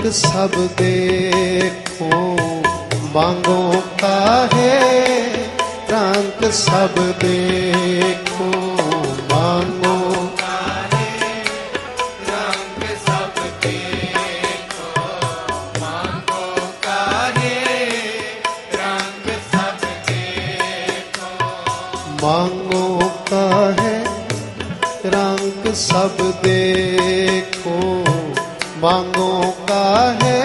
सब देखो मांगो काहे, रंग सब देखो मांगो काहे, रंग सब देखो मांगो काहे, रंग सब देखो मांगो काहे, रंग सब देखो मांगो काहे,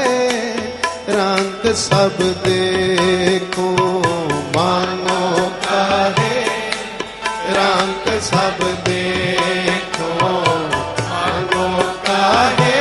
रंग सब देखो मांगो काहे, रंग सब देखो मांगो काहे,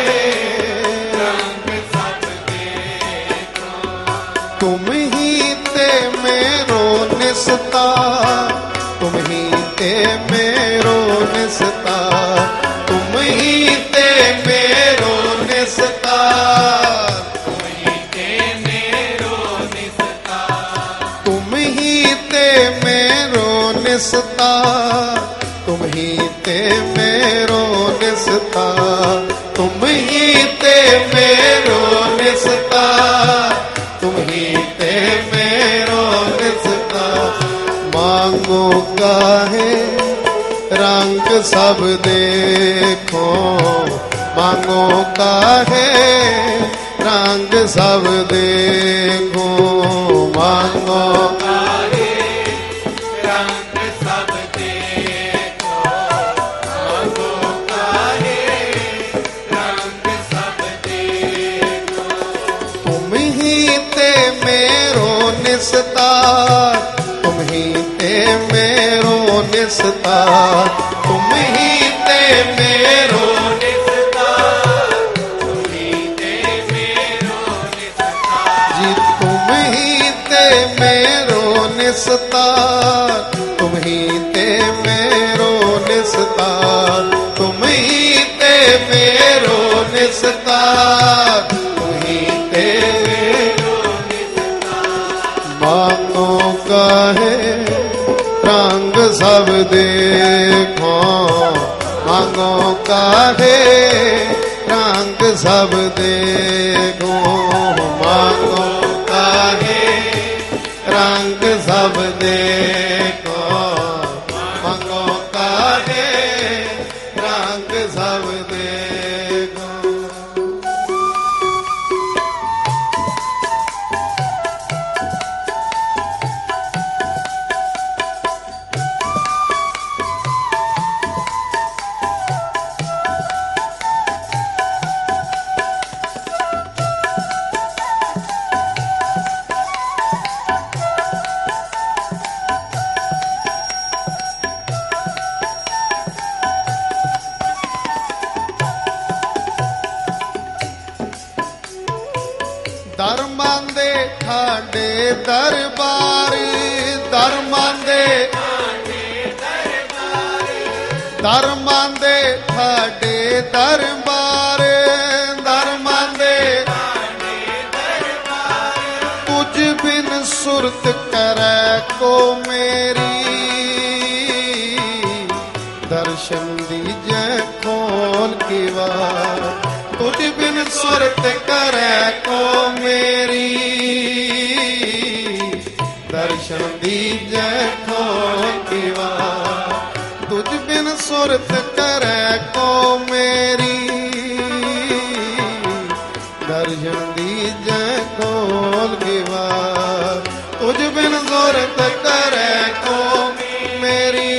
रंग सब देखो तुम ही ते मेरो निस्ता, तुम ही ते मेरो निस्ता, तुम ही ते मेरो निस्ता, तुम ही ते मेरो निस्ता, तुम ही ते मेरो निस्ता, तुम ही ते मेरो निस्ता, तुम ही ते मेरो निस्ता, तुम ही ते मेरो निस्ता मांगो काहे, रंग सब देखो मांगो काहे, रंग सब देखो मांगो काहे, रंग सब देखो मांगो काहे, रंग सब देखो तुम ही ते मेरो निस्ता, तुम ही ते मेरो निस्ता, तुम ही ते मेरो निस्ता, तुम ही ते मेरो निस्ता जी, तुम ही ते मेरो निस्ता, तुम ही ते मेरो निस्ता, तुम ही ते मेरो निस्ता, तुम ही ते मेरो निस्ता मांगो काहे, रंग सब देखो मांगो काहे, रंग सब देखो मांगो काहे, रंग सब देखो मांगो काहे, रंग सब देखो धर्मां दे ठाडे दरबार, धर्मां दे धर्मां दे ठाडे दरबार, धर्मां दे तुझ बिन सुरत करे को मेरी, दर्शन दीजे खोल की वार, तुझ बिन सुरत करे को मेरी, दर्शन दीजे खोल की वार, तुझ बिन सुरत करे को मेरी, दर्शन दीजे खोल की वार, तुझ बिन सुरत करे को मेरी,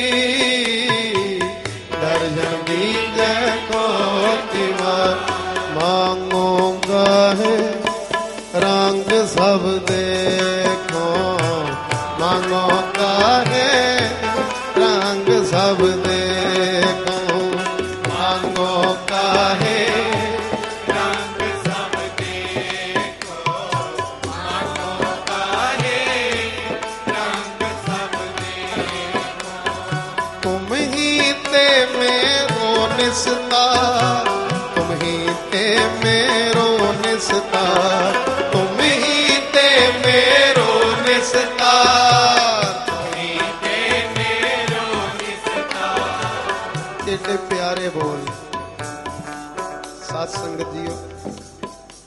दर्शन दीजे खोल की वार मांगो काहे, रंग सब देखो मांगो काहे, रंग सब देखो मांगो काहे, रंग सब देखो मांगो काहे, रंग सब देखो तुम ही ते मेरो निस्ता, तुम ही ते मेरो निस्ता, तुम ही ते मेरो निस्ता, तुम ही ते मेरो निस्ता एडे प्यारे बोल सात संगत जीओ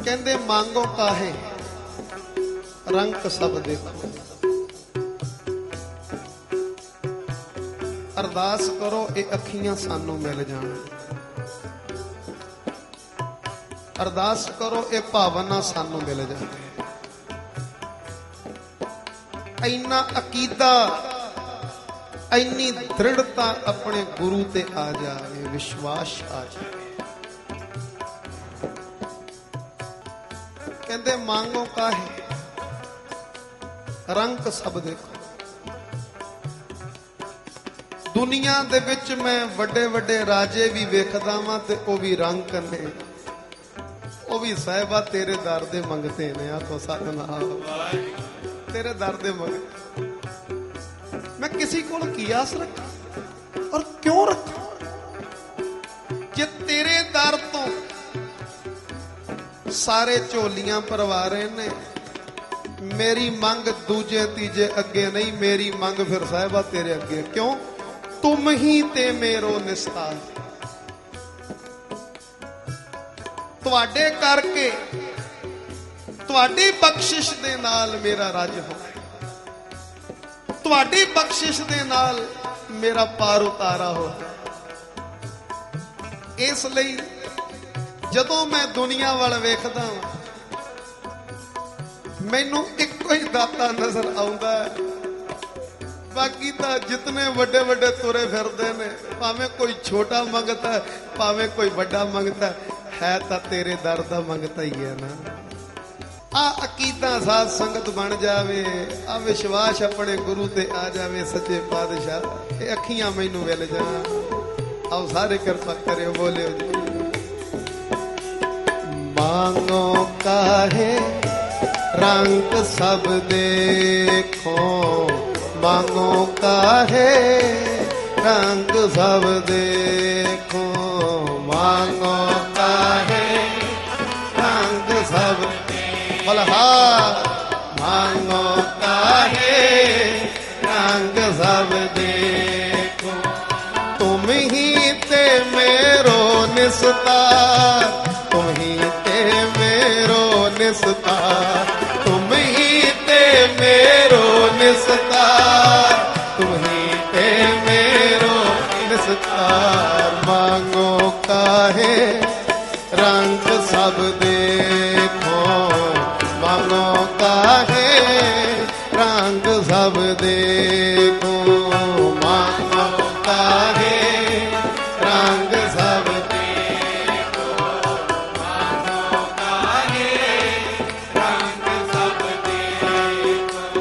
ਕਹਿੰਦੇ ਮੰਗੋ ਕਾਹੇ ਰੰਗ ਸਭ ਦੇਖੋ। ਅਰਦਾਸ ਕਰੋ ਇਹ ਅੱਖੀਆਂ ਸਾਨੂੰ ਮਿਲ ਜਾਣ। ਅਰਦਾਸ ਕਰੋ ਇਹ ਭਾਵਨਾ ਸਾਨੂੰ ਮਿਲ ਜਾਵੇ। ਇੰਨਾ ਅਕੀਦਾ, ਇੰਨੀ ਦ੍ਰਿੜਤਾ ਆਪਣੇ ਗੁਰੂ ਤੇ ਆ ਜਾਵੇ, ਵਿਸ਼ਵਾਸ ਆ ਜਾਵੇ। ਕਹਿੰਦੇ ਮੰਗੋ ਕਾਹੇ ਰੰਗ ਸਭ ਦੇਖੋ। ਦੁਨੀਆ ਦੇ ਵਿੱਚ ਮੈਂ ਵੱਡੇ ਵੱਡੇ ਰਾਜੇ ਵੀ ਵੇਖਦਾ ਵਾਂ ਤੇ ਉਹ ਵੀ ਰੰਗ ਨੇ, ਉਹ ਵੀ ਸਾਹਿਬਾ ਤੇਰੇ ਦਰ ਦੇ ਮੰਗਤੇ ਨੇ। ਆਖੋ ਸਤਿਨਾਮ, तेरे दर दे मगर मैं किसी को की आस रखा और क्यों रखा? जे तेरे दर तो सारे झोलियां भरवा रहे ने, मेरी मंग दूजे तीजे अगे नहीं, मेरी मंग फिर साहिबा तेरे अगे। क्यों? तुम ही ते मेरो निस्तार। तुहाडे करके ਤੁਹਾਡੀ ਬਖਸ਼ਿਸ਼ ਦੇ ਨਾਲ ਮੇਰਾ ਰੱਜ ਹੋਵੇ, ਤੁਹਾਡੀ ਬਖਸ਼ਿਸ਼ ਦੇ ਨਾਲ ਮੇਰਾ ਪਾਰ ਉਤਾਰਾ ਹੋਵੇ। ਇਸ ਲਈ ਜਦੋਂ ਮੈਂ ਦੁਨੀਆ ਵੱਲ ਵੇਖਦਾ ਮੈਨੂੰ ਇੱਕੋ ਹੀ ਦਾਤਾ ਨਜ਼ਰ ਆਉਂਦਾ ਹੈ। ਬਾਕੀ ਤਾਂ ਜਿਤਨੇ ਵੱਡੇ ਵੱਡੇ ਤੁਰੇ ਫਿਰਦੇ ਨੇ, ਭਾਵੇਂ ਕੋਈ ਛੋਟਾ ਮੰਗਤਾ ਭਾਵੇਂ ਕੋਈ ਵੱਡਾ ਮੰਗਤਾ, ਹੈ ਤਾਂ ਤੇਰੇ ਦਰ ਦਾ ਮੰਗਤਾ ਹੀ ਹੈ ਨਾ। ਆ ਅਕੀਦਾ ਸਾਧ ਸੰਗਤ ਬਣ ਜਾਵੇ, ਆ ਵਿਸ਼ਵਾਸ ਆਪਣੇ ਗੁਰੂ ਤੇ ਆ ਜਾਵੇ। ਸੱਚੇ ਪਾਤਸ਼ਾਹ ਇਹ ਅੱਖੀਆਂ ਮੈਨੂੰ ਮਿਲ ਜਾਣ। ਆਓ ਸਾਰੇ ਕਿਰਪਾ ਕਰਿਓ, ਬੋਲਿਓ ਜੀ। ਮਾਂਗੋ ਕਾਹੇ ਰੰਗ ਸਭ ਦੇਖੋ, ਮਾਂਗੋ ਕਾਹੇ ਰੰਗ ਸਭ ਦੇਖੋ, ਮਾਂਗੋ ਕਾਹੇ ਰੰਗ ਸਭ बलहार। मांगो काहे रंग सब देखो, तुम ही ते मेरो निस्तार, तुम ही ते मेरो निस्तार, तुम ही ते मेरो निस्तार, तुम ही ते मेरो निस्तार। मांगो काहे रंग सब देखो, मांगो काहे रंग सब देखो, मांगो काहे रंग सब देखो, मांगो काहे रंग सब देखो।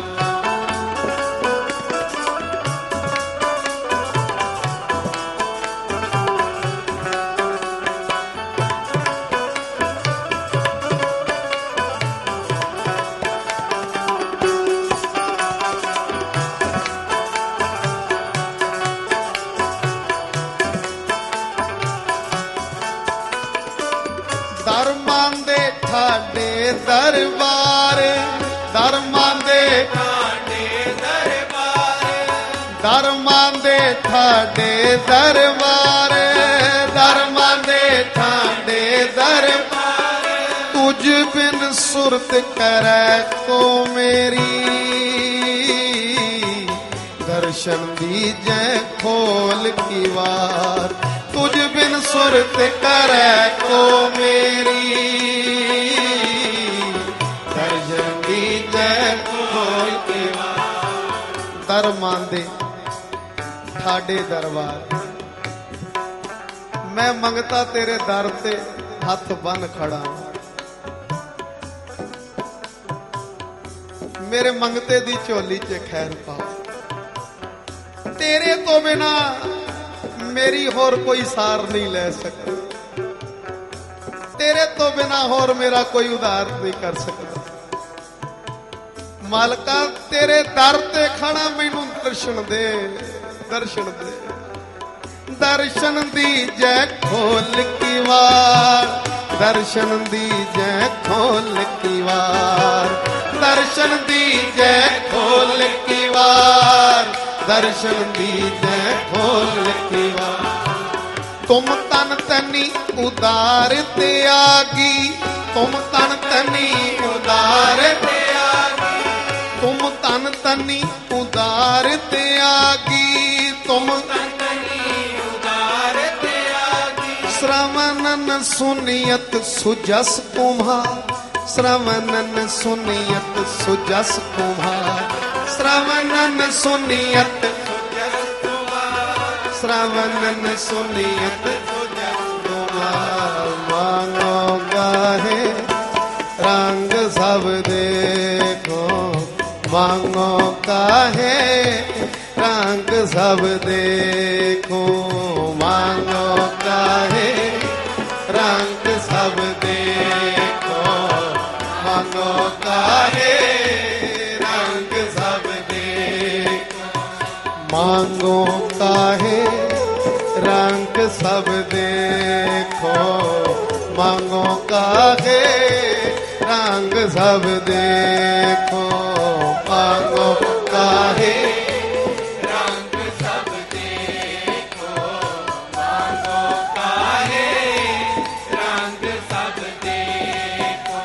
धर्मां दे ठाडे दरबार, धर्मां दे ठाडे दरबार, धर्मां दे ठाडे दरबार, धर्मां दे ठाडे दरबार। तुझ बिन सुरत करे को मेरी, दर्शन दीजे खोल की वार। तुझ बिन सुरत करे को मेरी, दर्शन दीजे खोल की वार। दर मांदे ठाडे दरबार, मैं मंगता तेरे दर ते हथ बन खड़ा। मेरे मंगते दी झोली च खैर पाओ। तेरे तो बिना मेरी होर कोई सार नहीं ले सकता, तेरे तो बिना होर मेरा कोई उधार नहीं कर सकता। मालका तेरे दर ते खड़ा मैनू दर्शन दे, दर्शन दे। दर्शन दीजे खोल की वार, दर्शन दीजे खोल की वार, दर्शन दीजे खोल की वार, दर्शन दीजे खोल की वार। तुम तन तनी उदार त्यागी, तुम तन तनी उदार त्यागी, तुम तन तनी उदार त्यागी, तुम तन तनी उदार त्यागी। श्रवणन सुनियत सुजस कुम्हार, श्रवणन सुनियत सुजस कुम्हार, श्रवणन सुनियत सुजस कुम्हार, श्रवणन सुनियत सुजस कुम्हार। मानो गाहे रंग सब देखो, मांगो काहे रंग सब देखो, मांगो काहे रंग सब देखो, मांगो काहे रंग सब देखो, मांगो काहे रंग सब देखो, मांगो काहे रंग सब देखो, मांगो काहे रंग सब देखो, मांगो काहे रंग सब देखो।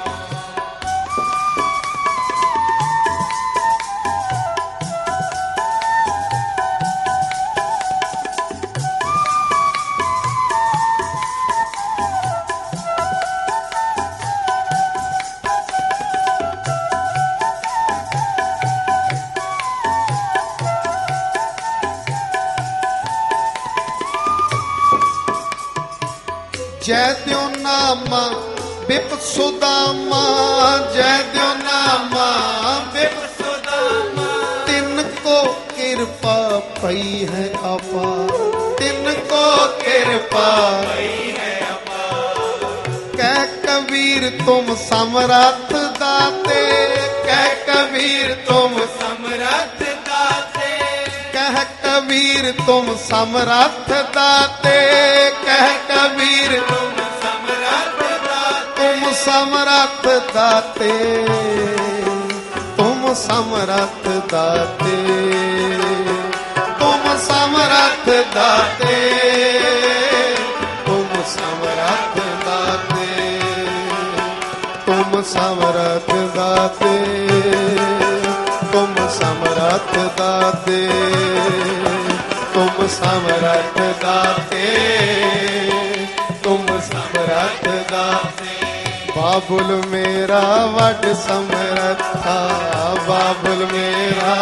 जय द्यो नामा बिप सुदामा, जय द्यो नामा बिप सुदामा, तिनको कृपा पई है अपार, तिनको कृपा पई है अपार। कह कबीर तुम समरथ दाते, कह कबीर तुम समरथ दाते, कह कबीर तुम समरथ दाते, कह कबीर तुम समरथ दाते, तुम समरथ दाते, तुम समरथ दाते, तुम समरथ दाते, तुम समरथ दाते, तुम समरथ दाते, तुम समरथ दाते, तुम समरथ दाते, तुम समरथ दाते। बाबुल मेरा वड समरथा, बाबुल मेरा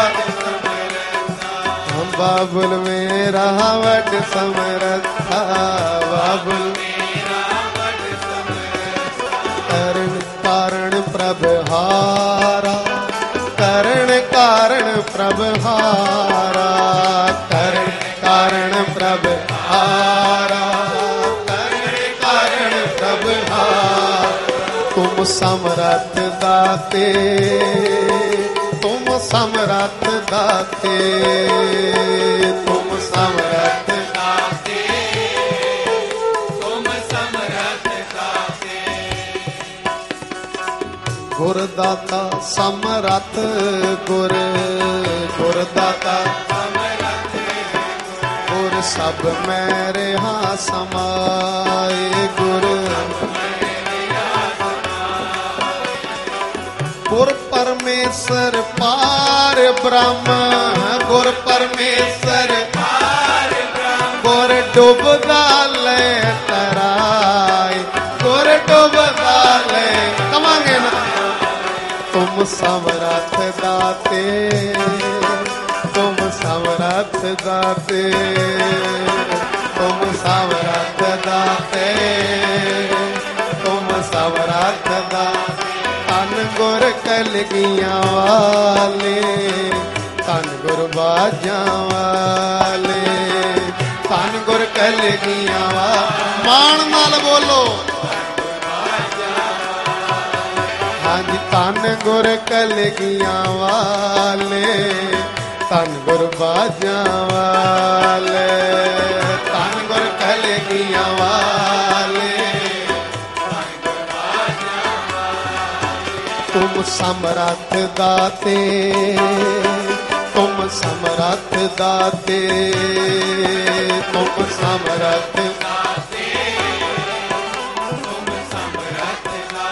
बाबुल मेरा वड समरथा, बाबुल मेरा वड समरथा। करण कारण प्रभहारा, करण कारण प्रभहारा, करण कारण प्रभहारा, करण कारण प्रभहारा। तुम समरथ दाते, तुम समरथ दाते, तुम समरथ दाते, तुम समरथ दाते। गुरदाता समरथ गुर, गुरदाता समरथ गुर, सब मैं रहा समाए गुर, गुर परमेश्वर पार ब्रह्म, गुर परमेश्वर पार ब्रह्म, गुर डुबदा ले तराए, गुर डुबदा ले। कमांगे ना। तुम समरथ दाते, तुम समरथ दाते, तुम समरथ दाते, तुम समरथ दाते। तन गुर कलगियां वाले, तन गुर बाजां वाले, तन गुर कलगियां वाले। मान नाल बोलो। हाँ जी, तन गुर कलगियां वाले, तन गुर बाजां वाले, तन गुर कलगियां वाले। तुम समरथ दाते, तुम समरथ दाते, तुम समरथ दाते, तुम समरथ दाते।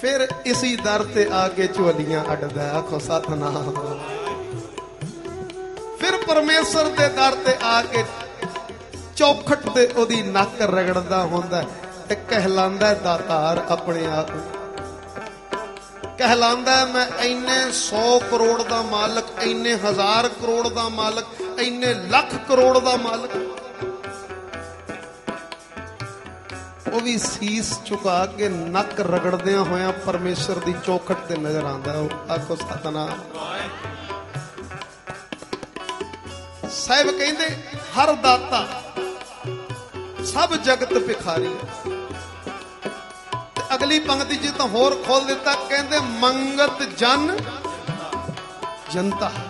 फिर इसी दर ते आके झोलियां अड्डदा। आखो सतनाम। फिर परमेश्वर दे दर ते आके चौखट ते ओदी नक रगड़दा हुंदा ते कहलांदा दातार अपने आप। कहलांदा मैं इन्ने 100 करोड़ दा मालक, इन्ने 1000 करोड़ दा मालक, इन्ने लाख करोड़ दा मालक। वो भी सीस झुका के नक रगड़दे होया परमेश्वर दी चौखट ते नजर आंदा। आखो सतनाम। साहिब कहंदे हर दाता सब जगत भिखारी। अगली पंक्ति च तो होर खोल दिता, कहंदे मंगत जन जनता।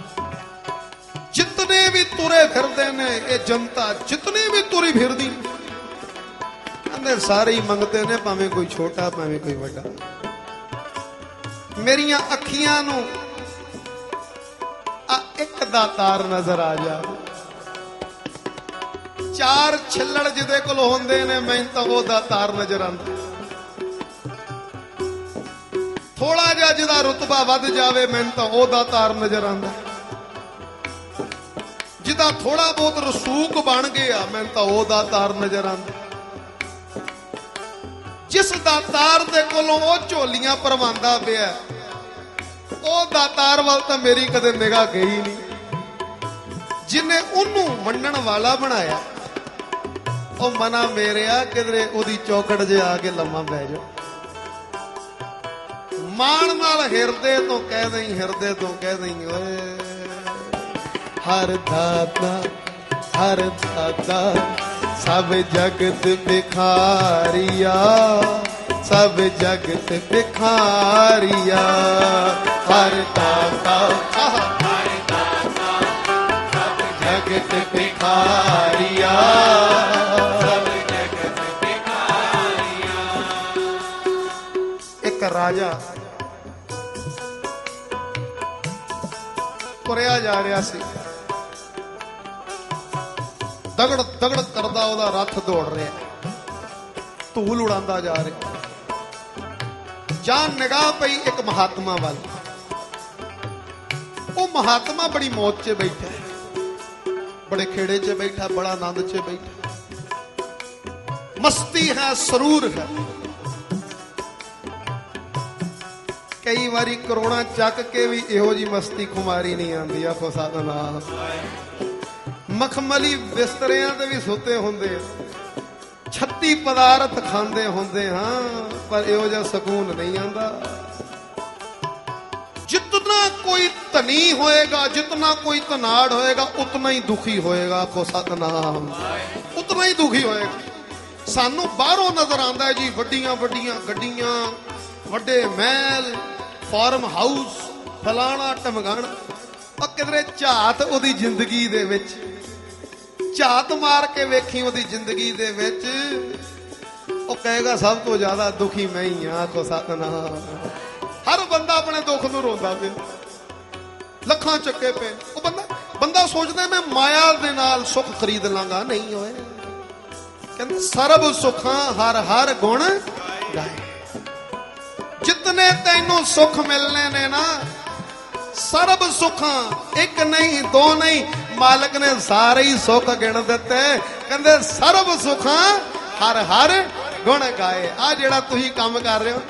जितने भी तुरे फिरदे ने ये जनता, जितनी भी तुरी फिरदी सारे ही मंगते ने, भावें कोई छोटा भावें कोई बड़ा। मेरिया अखियां नू एक दातार नजर आ जा। 4 छिल्लड़ जिदे कोल होंदे ने, मैं तो वो दातार नजर आंदा। थोड़ा जा जिदा रुतबा वध जावे, मैं तो वो दातार नजर आंदा। जिदा थोड़ा बहुत रसूख बन गया, मैं तो वो दातार नजर आंदा। जिस दातार दे कोलों वो झोलियां परवांदा पिया, ओ दातार वाल तां मेरी कदे निगाह गई नहीं। जिन्हें उन्नू वंडण वाला बनाया, ओ मना मेरिया किधरे ओदी चौकड़ जे आके लम्मा पै जाओ। मान नाल हिरदे तो कह दई, हिरदे तो कह दई, ओए हर दाता हर दाता सब जगत भिखारिया, सब जगत भिखारिया। हर दाता हर दाता सब जगत भिखारिया, सब जगत भिखारिया। एक राजा तुरिया जा रहा सी, दगड़ दगड़ करदा ओदा रथ दौड़ रहा, धूल उड़ांदा जा रहा। जान निगाह पई एक महात्मा वाल। वो महात्मा बड़ी मौज च बैठा, बड़े खेड़े च बैठा, बड़ा आनंद च बैठा। मस्ती है, सरूर है। कई बारी करोड़ा चक के भी इहो जी मस्ती खुमारी नहीं आती। आखो सतनाम। मखमली बिस्तरियां ते भी सुते होंदे, 36 पदार्थ खांदे होंदे, हाँ, पर इहो जिहा सकून नहीं आंदा। जितना कोई धनी होएगा, जितना कोई धनाड़ होएगा, उतना ही दुखी होएगा। आखो सतनाम। उतना ही दुखी होएगा। सानू बाहरों नजर आंदा है जी वड्डियां वड्डियां गड्डियां, वड्डे महल, फार्म हाउस, फलाना टमगाना। और किधरे झात ओदी जिंदगी दे विच, झात मार के वेखी ओदी जिंदगी दे विच, ओ कहेगा सब तो ज्यादा दुखी मैं ही हां। आखो सतनाम। हर बंदा अपने दुख नूं रोंदा पे, लखां चक्के पे। ओ बंदा सोचदा मैं माया दे नाल सुख खरीद लांगा। नहीं होए, कहंदे सरब सुखां हर हर गुण गाए। जितने तैनू सुख मिलने ने ना, सरब सुखां, एक नहीं दो नहीं, मालिक ने सारे ही सुख गिण दिते। कहंदे सरब सुखां हर हर गुण गाए। आ जेड़ा तुसीं काम कर रहे हो,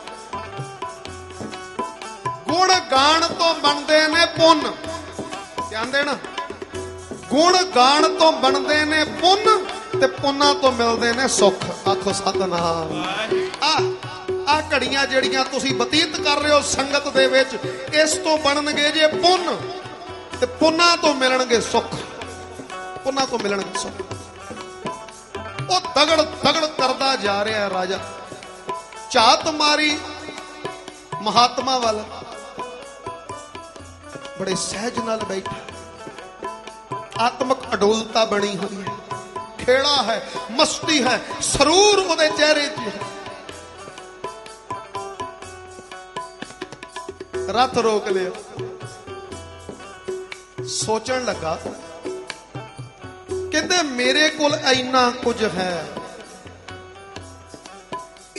गुण गाण तो बनदे ने पुन्न। ध्यान देना, गुण गाण तो बनदे ने पुन्न, ते पुन्ना तो मिलदे ने सुख। आखो सतनाम। आ घड़ियां जड़ियां तुसीं बतीत कर रहे हो संगत दे विच, इस तो बनणगे जे पुन्न, ते पुन्ना तो मिलणगे सुख। पुन्ना तो मिलणगे सुख। वो दगड़ दगड़ करदा जा रहा है राजा। झात मारी महात्मा वाला, बड़े सहज नाल बैठा। आत्मक अडोलता बनी हुई है, खेड़ा है, मस्ती है, सरूर उहदे चेहरे च है। रथ रोक लिया, सोचन लगा, कहते मेरे कोल इन्ना कुछ है,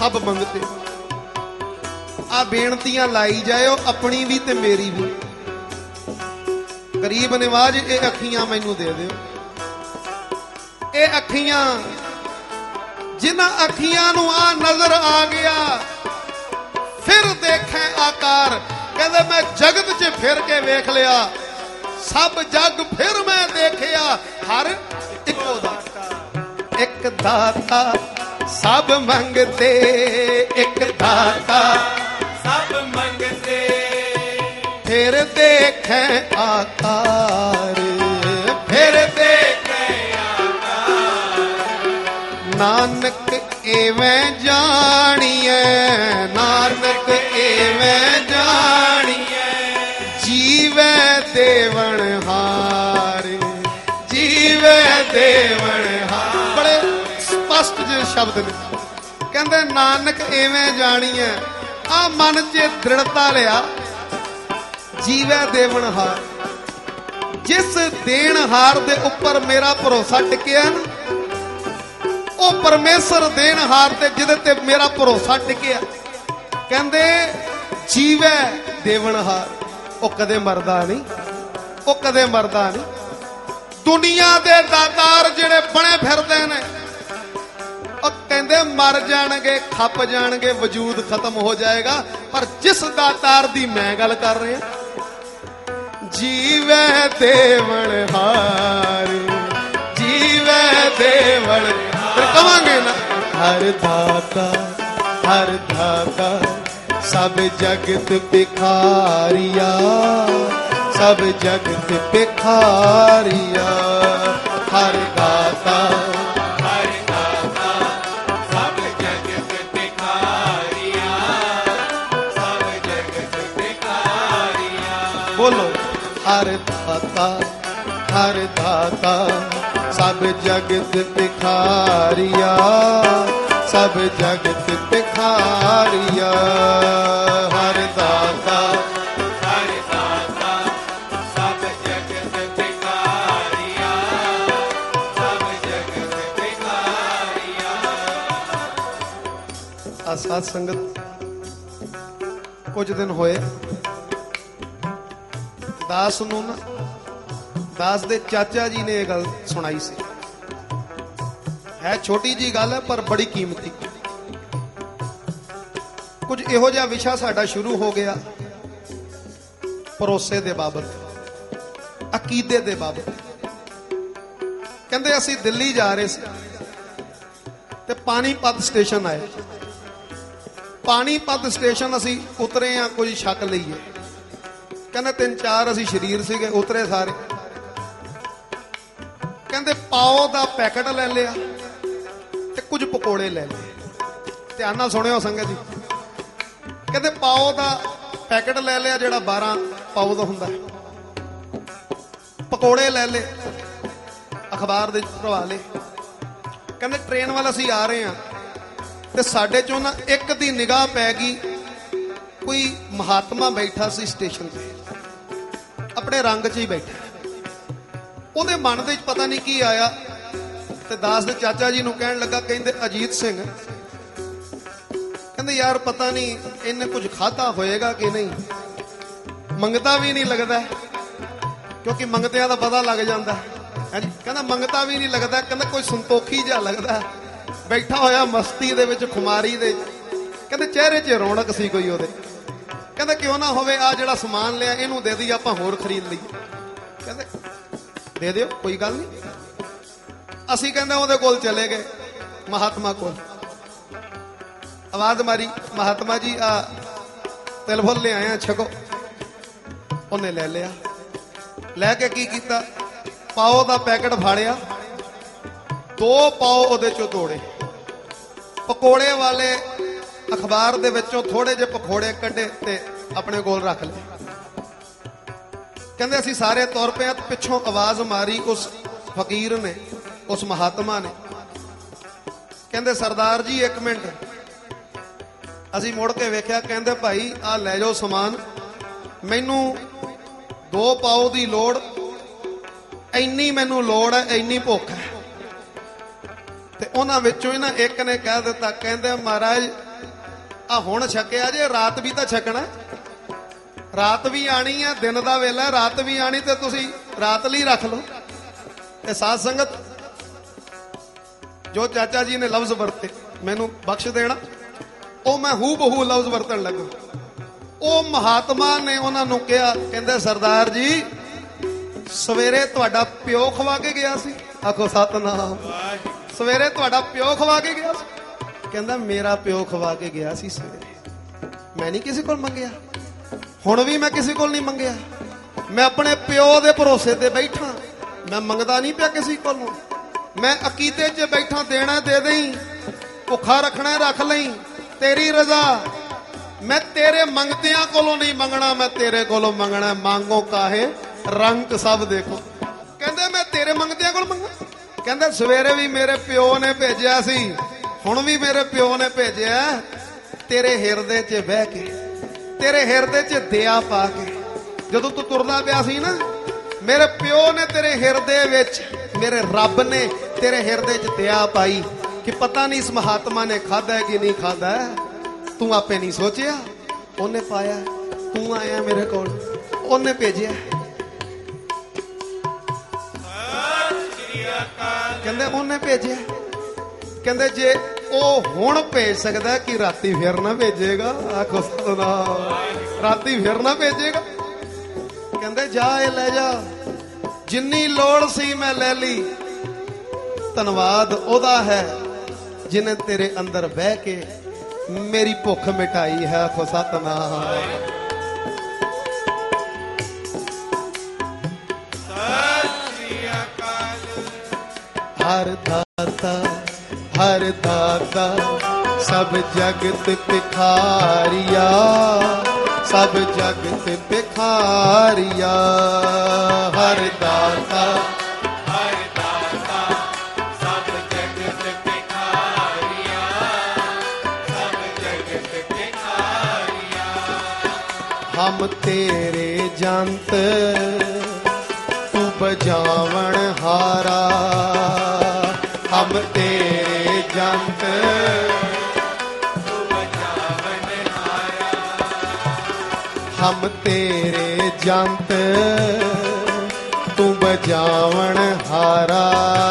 सब मंगते। आ बेनतियां लाई जाओ अपनी भी ते मेरी भी। गरीब निवाज ये अखियां मैनू दे दिओ। ये अखियां जिन्हां अखियां नू आ नजर आ गया फिर देखें आकार। कहते मैं जगत च फिर के वेख लिया सब जग फिर मैं देखिया हर इको दाता। एक दाता सब मंगते, एक दाता सब मंगते। फिर देखें आकार, फिर देखें आकार। नानक एवें जानिए, नानक एवें जानिए। जीवे देवण हार, जीवे देवण हार। बड़े स्पष्ट जे शब्द ने। कहंदे नानक एवें जानिए। आ मन च दृढ़ता लिया जीवे देवण हार। जिस देण हार दे उपर मेरा भरोसा टिकिया ना ओ परमेश्वर देण हार ते जिदे ते मेरा भरोसा टिकिया कहंदे जीवे देवण हार। ओ कदे मरदा नहीं, ओ कदे मरदा नहीं। दुनिया दे दातार जिहड़े बने फिरदे ने ओ कहंदे मर जाणगे, खप जाणगे, वजूद खत्म हो जाएगा। पर जिस दातार दी मैं गल कर रहा जीवे देवण हार, जीवे देवण। फिर कहांगे ना हर दाता, हर दाता सब जगत भिखारिया, सब जगत भिखारिया। हर दाता, हर दाता सब जगत भिखारिया, सब जगत भिखारिया। बोलो हर दाता, हर दाता सब जगत भिखारिया, सब जगत भिखारिया। हर दाता, हर दाता सब जगत भिखारिया, सब जगत भिखारिया। आ साध संगत कुछ दिन होए दास नूं ना दास दे चाचा जी ने यह गल सुनाई सी। है छोटी जी गल है पर बड़ी कीमती। कुछ इहो जिहा विशा साडा शुरू हो गया भरोसे दे बाबत, अकीदे दे बाबत। कहंदे असीं दिल्ली जा रहे सी ते पानीपत स्टेशन आए। पानीपत स्टेशन असीं उतरे आ कोई शक लईए। कहंदे 3-4 असीं शरीर सीगे उतरे सारे। कहंदे पाओ दा पैकेट ले लिया ते कुछ पकौड़े ले लए। ध्यान नाल सुणिओ संगत जी। कहंदे पाओ दा पैकेट ले लिया जिहड़ा 12 पाओ दा हुंदा। पकौड़े ले ले, अखबार दे भरवा ले। कहंदे ट्रेन वाल असीं आ रहे हां ते साडे चों ना एक दी निगाह पै गई कोई महात्मा बैठा सी स्टेशन ते अपने रंग च ही बैठा। ਉਹਦੇ मन ਦੇ पता नहीं की आया ते दास दे चाचा जी नूं कहण लगा कहंदे अजीत सिंह कहंदे यार पता नहीं इन्हें कुछ खाता होएगा कि नहीं। मंगता भी नहीं लगता क्योंकि मंगतियां दा पता लग जाता है। कहंदा मंगता भी नहीं लगता। कहंदा कोई संतोखी जिहा लगदा बैठा होया मस्ती दे विच खुमारी दे। कहंदे चेहरे 'च रौनक सी कोई ओहदे। कहंदा क्यों ना होवे आ जिहड़ा समान लिया इहनूं दे दईए आपां होर खरीद लईए। कहंदे दे दिओ कोई गल नहीं। असीं कहंदे ओहदे कोल चले गए महात्मा कोल। आवाज मारी महात्मा जी आ तिल फुल ले आए छको। उन्हें ले लिया। लैके की कीता पाओ दा पैकेट फाड़िया 2 पाओ ओहदे चों तोड़े। पकौड़े वाले अखबार दे विचों थोड़े जे पकौड़े कड्ढे ते अपने कोल रख ले। कहंदे असीं सारे तुर पे। पिछों आवाज मारी उस फकीर ने, उस महात्मा ने। कहंदे सरदार जी 1 मिनट। असीं मुड़ के वेख्या। कहंदे भाई आ लै जाओ समान, मैनू 2 पाओ दी लोड़, इन्नी मैनू लोड़ है, इन्नी भुख है। ते उन्हां विचों ही ना एक ने कह दिता कहंदे महाराज ਆ ਹੁਣ ਛਕਿਆ ਜੇ, ਰਾਤ ਵੀ ਤਾਂ ਛਕਣਾ। ਰਾਤ ਵੀ ਆਣੀ ਹੈ, ਦਿਨ ਦਾ ਵੇਲਾ, ਰਾਤ ਵੀ ਆਣੀ, ਤੇ ਤੁਸੀਂ ਰਾਤ ਲਈ ਰੱਖ ਲਓ। ਇਹ ਸਾਧ ਸੰਗਤ ਜੋ ਚਾਚਾ ਜੀ ਨੇ ਲਫ਼ਜ਼ ਵਰਤੇ ਮੈਨੂੰ ਬਖਸ਼ ਦੇਣਾ, ਉਹ ਮੈਂ ਹੂ ਬਹੂ ਲਫ਼ਜ਼ ਵਰਤਣ ਲੱਗਾ। ਉਹ ਮਹਾਤਮਾ ਨੇ ਉਹਨਾਂ ਨੂੰ ਕਿਹਾ, ਕਹਿੰਦੇ ਸਰਦਾਰ ਜੀ ਸਵੇਰੇ ਤੁਹਾਡਾ ਪਿਓ ਖਵਾ ਕੇ ਗਿਆ ਸੀ। ਆਖੋ ਸਤਨਾਮ। ਸਵੇਰੇ ਤੁਹਾਡਾ ਪਿਓ ਖਵਾ ਕੇ ਗਿਆ ਸੀ? ਕਹਿੰਦਾ ਮੇਰਾ ਪਿਓ ਖਵਾ ਕੇ ਗਿਆ ਸੀ ਸਵੇਰੇ, ਮੈਂ ਨਹੀਂ ਕਿਸੇ ਕੋਲ ਮੰਗਿਆ, ਹੁਣ ਵੀ ਮੈਂ ਕਿਸੇ ਕੋਲ ਨਹੀਂ ਮੰਗਿਆ। ਮੈਂ ਆਪਣੇ ਪਿਓ ਦੇ ਭਰੋਸੇ ਤੇ ਬੈਠਾ, ਮੈਂ ਮੰਗਦਾ ਨਹੀਂ ਪਿਆ ਕਿਸੇ ਕੋਲੋਂ। ਮੈਂ ਅਕੀਦੇ 'ਚ ਬੈਠਾ, ਦੇਣਾ ਦੇ ਦੇਈ, ਭੁੱਖਾ ਰੱਖਣਾ ਰੱਖ ਲਈ, ਤੇਰੀ ਰਜ਼ਾ। ਮੈਂ ਤੇਰੇ ਮੰਗਤਿਆਂ ਕੋਲੋਂ ਨਹੀਂ ਮੰਗਣਾ, ਮੈਂ ਤੇਰੇ ਕੋਲੋਂ ਮੰਗਣਾ। ਮੰਗੋ ਕਾਹੇ ਰੰਗ ਸਭ ਦੇਖੋ। ਕਹਿੰਦੇ ਮੈਂ ਤੇਰੇ ਮੰਗਤਿਆਂ ਕੋਲ ਮੰਗਾ? ਕਹਿੰਦੇ ਸਵੇਰੇ ਵੀ ਮੇਰੇ ਪਿਓ ਨੇ ਭੇਜਿਆ ਸੀ, ਹੁਣ ਵੀ ਮੇਰੇ ਪਿਓ ਨੇ ਭੇਜਿਆ, ਤੇਰੇ ਹਿਰਦੇ 'ਚ ਬਹਿ ਕੇ, ਤੇਰੇ ਹਿਰਦੇ 'ਚ ਦਇਆ ਪਾ ਕੇ। ਜਦੋਂ ਤੂੰ ਤੁਰਦਾ ਪਿਆ ਸੀ ਨਾ, ਮੇਰੇ ਪਿਓ ਨੇ ਤੇਰੇ ਹਿਰਦੇ ਵਿੱਚ, ਮੇਰੇ ਰੱਬ ਨੇ ਤੇਰੇ ਹਿਰਦੇ 'ਚ ਦਇਆ ਪਾਈ ਕਿ ਪਤਾ ਨਹੀਂ ਇਸ ਮਹਾਤਮਾ ਨੇ ਖਾਦਾ ਹੈ ਕਿ ਨਹੀਂ ਖਾਦਾ। ਤੂੰ ਆਪੇ ਨਹੀਂ ਸੋਚਿਆ, ਉਹਨੇ ਪਾਇਆ। ਤੂੰ ਆਇਆ ਮੇਰੇ ਕੋਲ, ਉਹਨੇ ਭੇਜਿਆ। ਕਹਿੰਦੇ ਉਹਨੇ ਭੇਜਿਆ। ਕਹਿੰਦੇ ਜੇ ਉਹ ਹੁਣ ਭੇਜ ਸਕਦਾ ਕਿ ਰਾਤੀ ਫਿਰ ਨਾ ਭੇਜੇਗਾ? ਆਖੋ ਸਤਨਾਮ। ਰਾਤੀ ਫਿਰ ਨਾ ਭੇਜੇਗਾ? ਕਹਿੰਦੇ ਜਾ ਇਹ ਲੈ ਜਾ, ਜਿੰਨੀ ਲੋੜ ਸੀ ਮੈਂ ਲੈ ਲਈ। ਧੰਨਵਾਦ ਉਹਦਾ ਹੈ ਜਿਹਨੇ ਤੇਰੇ ਅੰਦਰ ਬਹਿ ਕੇ ਮੇਰੀ ਭੁੱਖ ਮਿਟਾਈ ਹੈ। ਆਖੋ ਸਤਨਾਮ। ਹਰ ਦਾਤਾ ਹਰ ਦਾਤਾ ਸਭ ਜਗਤ ਭਿਖਾਰੀਆ, ਸਭ ਜਗਤ ਭਿਖਾਰੀਆ। ਹਰ ਦਾਤਾ ਹਰ ਦਾਤਾ ਸਭ ਜਗਤ ਭਿਖਾਰੀਆ, ਸਭ ਜਗਤ ਭਿਖਾਰੀਆ। ਹਮ ਤੇਰੇ ਜੰਤ ਤੂੰ ਬਜਾਵਣ ਹਾਰਾ, ਹਮ ਤੇਰੇ ਜੰਤ ਤੂੰ ਬਜਾਵਣ ਹਾਰਾ, ਹਮ ਤੇਰੇ ਜੰਤ ਤੂੰ ਬਜਾਵਣ ਹਾਰਾ।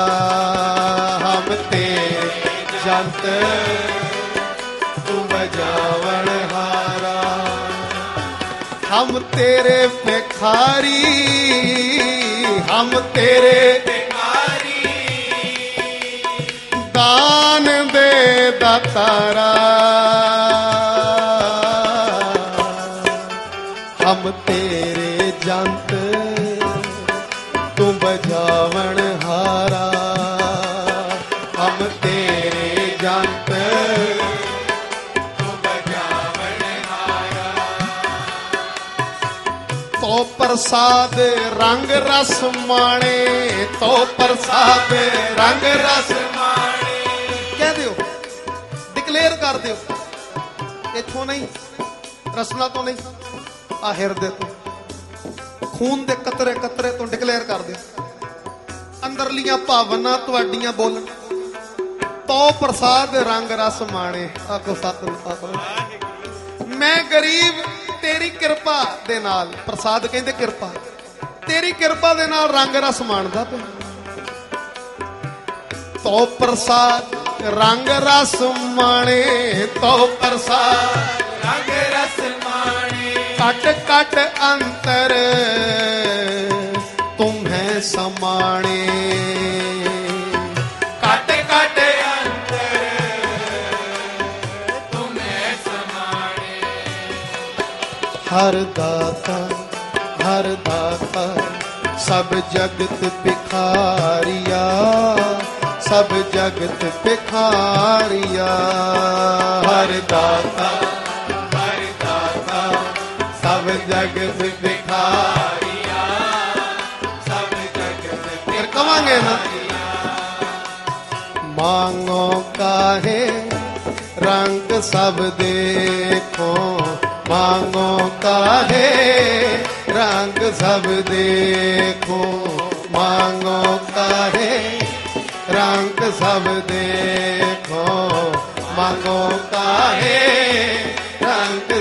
ਹਮ ਤੇਰੇ ਜੰਤ ਤੂੰ ਬਜਾਵਣ ਹਾਰਾ। ਹਮ ਤੇਰੇ ਭਿਖਾਰੀ, ਹਮ ਤੇਰੇ ਦਾਨ ਦੇ ਦਾਤਾਰਾ। ਹਮ ਤੇਰੇ ਜੰਤ ਤੂੰ ਬਜਾਵਣ ਹਾਰਾ। ਹਮ ਤੇਰੇ ਜੰਤ ਤੂੰ ਬਜਾਵਣ ਹਾਰਾ। ਤੋ ਪ੍ਰਸਾਦ ਰੰਗ ਰਸ ਮਾਣੇ, ਤੋ ਪ੍ਰਸਾਦ ਰੰਗ ਰਸ ਮਾਣੇ। ਕਹਿ ਦਿਓ, ਡਿਕਲੇਅਰ ਕਰ ਦਿਓ, ਇੱਥੋਂ ਨਹੀਂ, ਰਸਨਾ ਤੋਂ ਨਹੀਂ, ਆ ਹਿਰਦੇ ਤੋਂ, ਖੂਨ ਦੇ ਕਤਰੇ ਕਤਰੇ ਤੋਂ ਡਿਕਲੇਅਰ ਕਰ ਦਿਓ। ਅੰਦਰਲੀਆਂ ਭਾਵਨਾ ਤੁਹਾਡੀਆਂ ਬੋਲਣ। ਤੋ ਪ੍ਰਸਾਦ ਰੰਗ ਰਸ ਮਾਣੇ। ਆਖੋ ਸਤਿਨਾਮ। ਮੈਂ ਗਰੀਬ ਤੇਰੀ ਕਿਰਪਾ ਦੇ ਨਾਲ, ਪ੍ਰਸਾਦ ਕਹਿੰਦੇ ਕਿਰਪਾ, ਤੇਰੀ ਕਿਰਪਾ ਦੇ ਨਾਲ ਰੰਗ ਰਸ ਮਾਣਦਾ ਪਿਆ। ਤੋ ਪ੍ਰਸਾਦ ਰੰਗ ਰਸ ਮਾਣੇ, ਤੋ ਪ੍ਰਸਾਦ ਰੰਗ ਰਸ ਮਾਣੇ। ਕਟ ਕਟ ਅੰਤਰ ਤੁਮਹਿ ਸਮਾਣੇ, ਕਟ ਕਟ ਅੰਤਰ ਤੁਮਹਿ ਸਮਾਣੇ। ਹਰ ਦਾਤਾ ਹਰ ਦਾਤਾ ਸਭ ਜਗਤ ਭਿਖਾਰੀਆ, ਸਭ ਜਗਤ ਭਿਖਾਰੀਆ। ਹਰ ਦਾਤਾ ਹਰ ਦਾਤਾ ਸਭ ਜਗਤ ਭਿਖਾਰੀਆ, ਸਭ ਜਗਤ ਫਿਰ ਕਵਾਂਗੇ ਨਾ, ਮਾਂਗੋ ਕਾਹੇ ਰੰਗ ਸਭ ਦੇਖੋ, ਮਾਂਗੋ ਕਾਹੇ ਰੰਗ ਸਭ ਦੇਖੋ, ਮਾਂਗੋ ਕਾਹੇ रंग सब देखो, मांगो काहे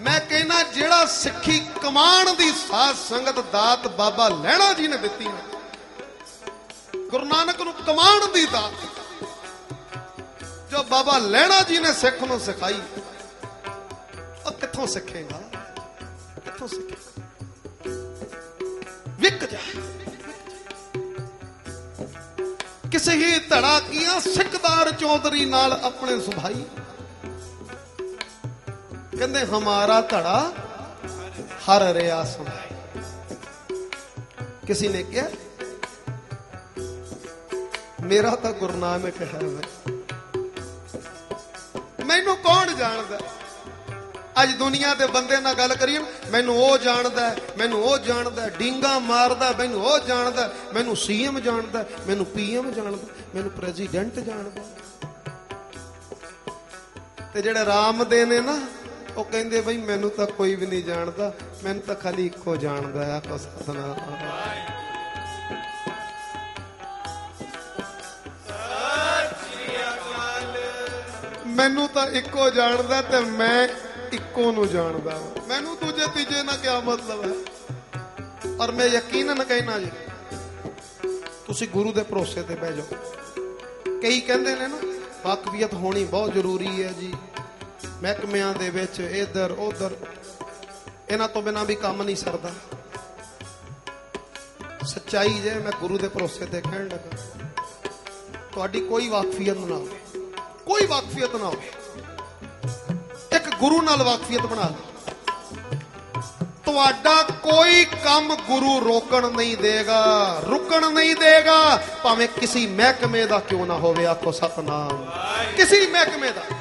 मैं कहना जेड़ा सिक्खी कमान दी साध संगत दात बाबा लैणा जी ने दिती है, गुरु नानक नूं कमान दी दात जो बाबा लैणा जी ने सिख नूं सिखाई, और कित्थों सिखेगा, कित्थों सिखेगा? विक जा किसी ही धड़ा किया सिकदार चौधरी नाल अपने सुभाई, कहते हमारा धड़ा हर रिया सुनाई। किसी ने कहा मेरा तो गुरु नानक है, मैनू कौन जानदा? अज दुनिया के बंदे नाल गल करिए, मैनू वो जानदा, मैनू वो जानदा, डींगा मारदा, मैनू वो जानदा, मैनू सीएम जानदा, मैनू पीएम जानदा, मैनू प्रेजिडेंट जानदा। ते जेड़े राम दे ने ना, वो कहंदे बई मैनू तो कोई भी नहीं जानदा, मैनू तो खाली इको जानदा है। आखो सतनाम। मैनू तो इको जानदा ते मैं इको नू जानदा, मैनू दूजे तीजे ना क्या मतलब है। और मैं यकीनन कहना जी, तुसी गुरु दे भरोसे ते बह जाओ। कई कहंदे ने ना वाकफियत होनी बहुत जरूरी है जी, महकमियां दे विच इधर उधर, इन्हां तो बिना भी काम नहीं सरदा। सच्चाई जे मैं गुरु दे भरोसे ते कहण लगा, तुहाडी कोई वाकफियत ना होवे, कोई वाकफियत ना होवे, एक गुरु नाल वाकफियत बना लो। तुहाडा कोई काम गुरु रोकण नहीं देगा, रुकण नहीं देगा, भावें किसी महकमे दा क्यों ना होवे। आखो सतनाम। किसी महकमे दा।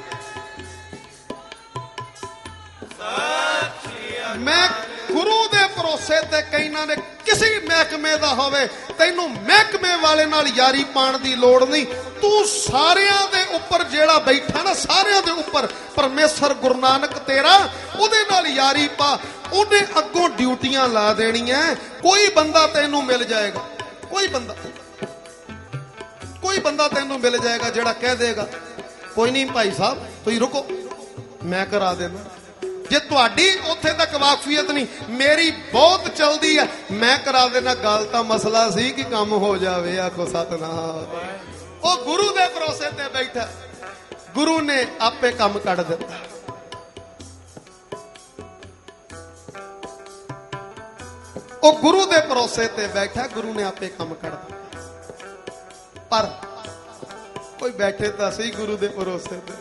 मैं गुरु दे भरोसे ते कहना ने किसी महकमे दा होवे, तैनू महकमे वाले नाल यारी पाण दी लोड़ नहीं। तू सारियां दे उपर जेड़ा बैठा ना, सारियां दे उपर परमेश्वर गुरु नानक तेरा, उहदे नाल यारी पा, उहने अगों ड्यूटियां ला देणियां। कोई बंदा तैनू मिल जाएगा, कोई बंदा तैनू मिल जाएगा जेड़ा कह देगा कोई नहीं भाई साहब तुसीं रुको मैं करा देना। जे तुहाडी उत्थे तक वाकफियत नहीं, मेरी बहुत चलदी है, मैं करा देना। गल तां मसला सी कि काम हो जावे। आखो सतनाम। ओ गुरु दे भरोसे ते बैठा, गुरु ने आपे काम कढ दिता। ओ गुरु दे भरोसे ते बैठा, गुरु ने आपे काम कढ दिता। पर कोई बैठे तां सही गुरु दे भरोसे ते।